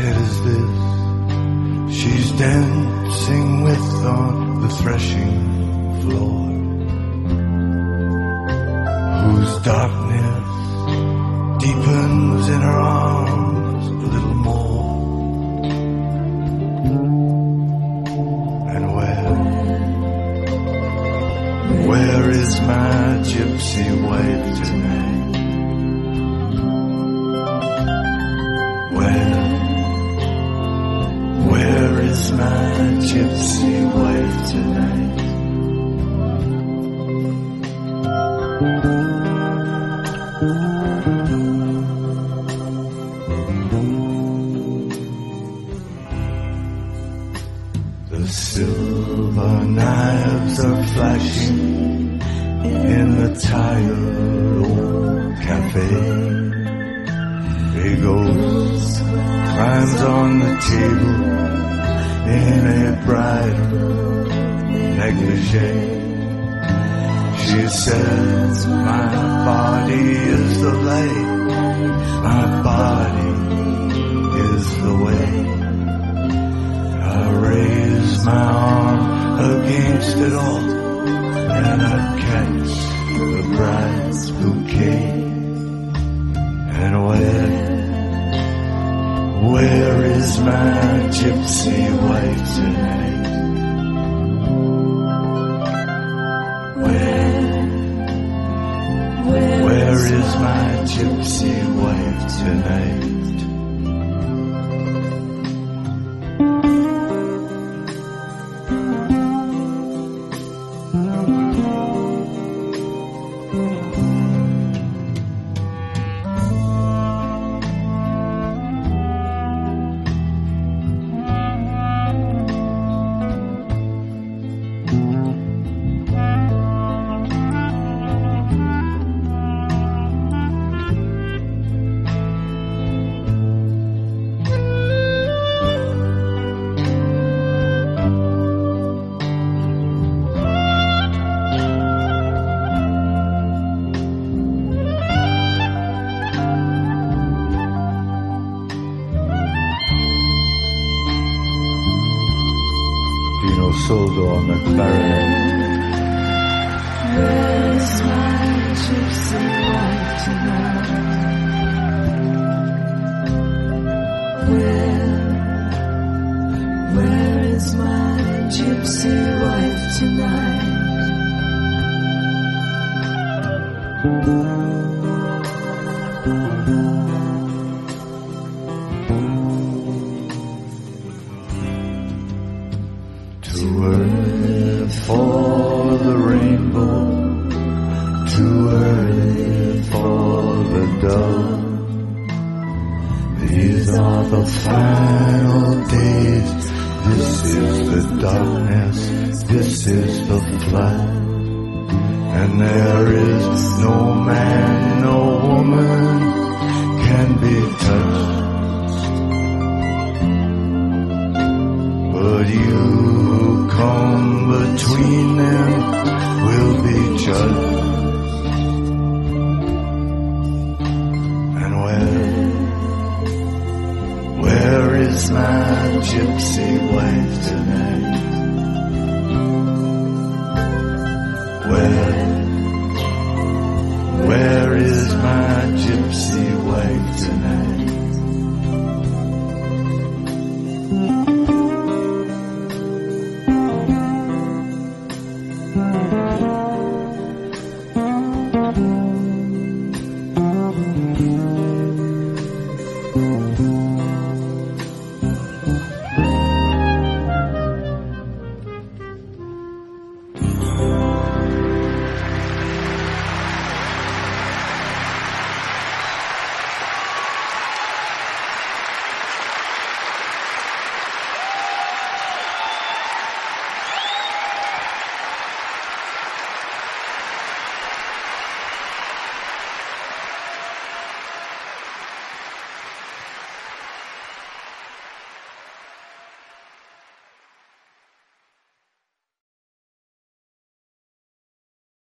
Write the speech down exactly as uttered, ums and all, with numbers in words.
head is this she's dancing with on the threshing floor? Whose darkness deepens in her arms a little more? And where, where is my gypsy wife tonight? Where, where is my gypsy wife tonight? The silver knives are flashing in the tired old cafe. A ghost climbs on the table in a bridal negligee. She says, my body is the light, my body is the way. I raise my arm against it all, and I catch the bride's bouquet. And where, where is my gypsy wife tonight? Where, where is my gypsy wife tonight? Soldo on the clarinet. Where's my gypsy wife tonight? Where, where is my gypsy wife tonight? Too early for the rainbow, too early for the dove. These are the final days, this is the darkness, this is the flood. And there is no man, no woman can be touched. But you come between them will be judged. And where, where is my gypsy wife tonight? Where, where is my gypsy wife tonight? Thank you.